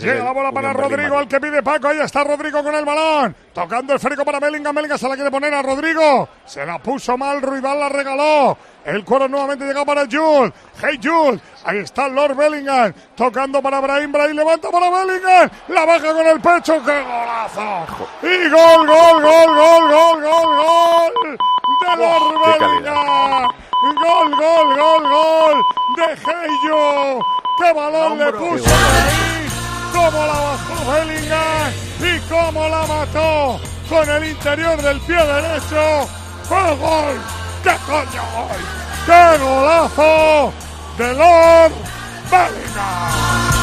Llega la bola para Rodrigo, al que pide Paco. Ahí está Rodrigo con el balón. Tocando el esférico para Bellingham. Bellingham se la quiere poner a Rodrigo. Se la puso mal, Ruibal la regaló. El cuero nuevamente llega para Jules. Hey Jules. Ahí está Lord Bellingham. Tocando para Brahim. Brahim levanta para Bellingham. La baja con el pecho. ¡Qué golazo! Y gol, gol, gol, gol, gol, gol, gol. De Lord Bellingham. Gol, gol, gol, gol. De Hey ¡qué balón le puso ahí! ¡Cómo la bajó Bellingham! ¡Y cómo la mató! Con el interior del pie derecho. ¡Qué gol! ¡Qué coño gol! ¡Qué golazo! De Lord Bellingham.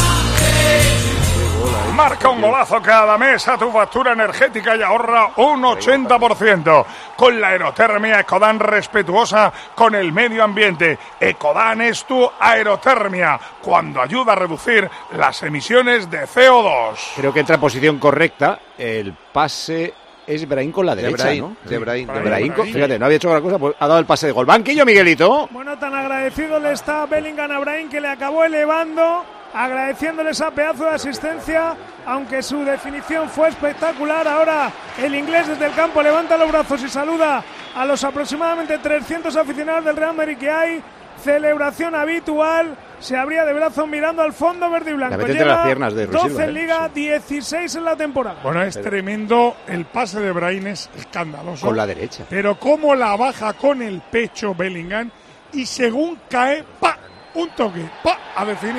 Marca un golazo cada mes a tu factura energética y ahorra un 80%. Con la aerotermia Ecodan, respetuosa con el medio ambiente. Ecodan es tu aerotermia, cuando ayuda a reducir las emisiones de CO2. Creo que entra en posición correcta. El pase es Brahim con la derecha, ¿no? De Brahim. Fíjate, no había hecho gran cosa, pues ha dado el pase de gol. Banquillo, Miguelito. Bueno, tan agradecido le está Bellingham a Brahim, que le acabó elevando, agradeciéndole esa pedazo de asistencia, aunque su definición fue espectacular. Ahora el inglés desde el campo levanta los brazos y saluda a los aproximadamente 300 aficionados del Real Madrid que hay. Celebración habitual, se abría de brazos mirando al fondo verde y blanco. Lleva las piernas de 12 en Liga, 16 en la temporada. Bueno, es tremendo, el pase de Brahim es escandaloso. Con la derecha. Pero cómo la baja con el pecho Bellingham y según cae, ¡pa! Un toque, ¡pa! A definir.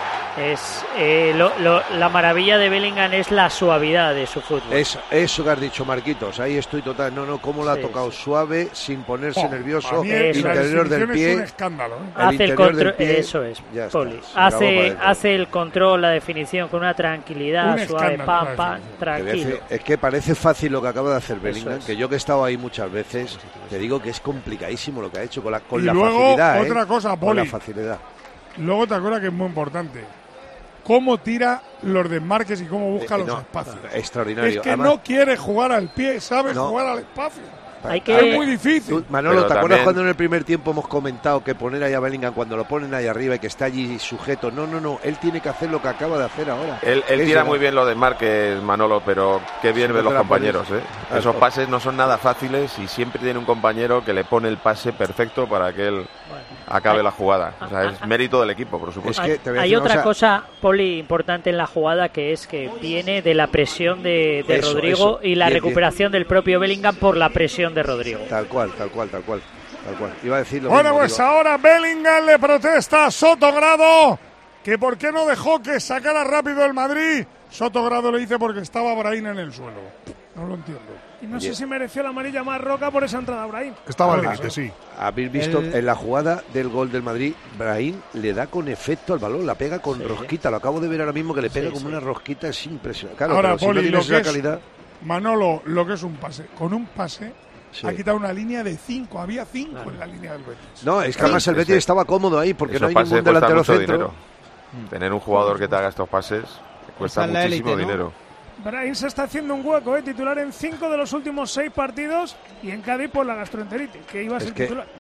Es la maravilla de Bellingham es la suavidad de su fútbol. Eso que has dicho, Marquitos, ahí estoy total. No, cómo la ha tocado suave, sin ponerse nervioso. Interior del pie. Es un escándalo, ¿eh? Hace el control, eso es, Poli. Hace el control, la definición con una tranquilidad suave, pam, tranquilo. Es que parece fácil lo que acaba de hacer Bellingham, que yo que he estado ahí muchas veces, te digo que es complicadísimo lo que ha hecho con la facilidad. Otra cosa, Poli. Con la facilidad. Luego otra cosa que es muy importante. Cómo tira los desmarques y cómo busca los espacios. Extraordinario. Es que además, no quiere jugar al pie, sabe jugar al espacio. Es muy difícil. Manolo, ¿te acuerdas cuando en el primer tiempo hemos comentado que poner ahí a Bellingham cuando lo ponen ahí arriba y que está allí sujeto? No, él tiene que hacer lo que acaba de hacer ahora. Él tira muy bien los desmarques, Manolo, pero qué bien ven los compañeros, ¿eh? Esos pases no son nada fáciles y siempre tiene un compañero que le pone el pase perfecto para que él acabe la jugada. O sea, es mérito del equipo, por supuesto. Hay otra cosa, Poli, importante en la jugada, que es que viene de la presión de Rodrigo y la recuperación del propio Bellingham por la presión de Rodrigo. Tal cual. Iba a decir lo bueno, mismo, pues ahora Bellingham le protesta a Sotogrado que por qué no dejó que sacara rápido el Madrid. Sotogrado le dice porque estaba Brahim en el suelo. No lo entiendo. Y no sé si mereció la amarilla más roca por esa entrada, Brahim. Estaba al límite, sí. Habéis visto en la jugada del gol del Madrid, Brahim le da con efecto al balón, la pega con rosquita. Lo acabo de ver ahora mismo que le pega como una rosquita, es impresionante. Claro, ahora, pero Poli, si no tienes esa calidad. Manolo, lo que es un pase. Con un pase ha quitado una línea de 5. Había 5 en la línea del Betis. No, es que además el Betis estaba cómodo ahí porque no hay ningún delantero centro. Dinero. Tener un jugador que te haga estos pases cuesta muchísimo dinero. Brahim se está haciendo un hueco, titular en 5 de los últimos 6 partidos y en Cádiz por la gastroenteritis, que iba a ser titular.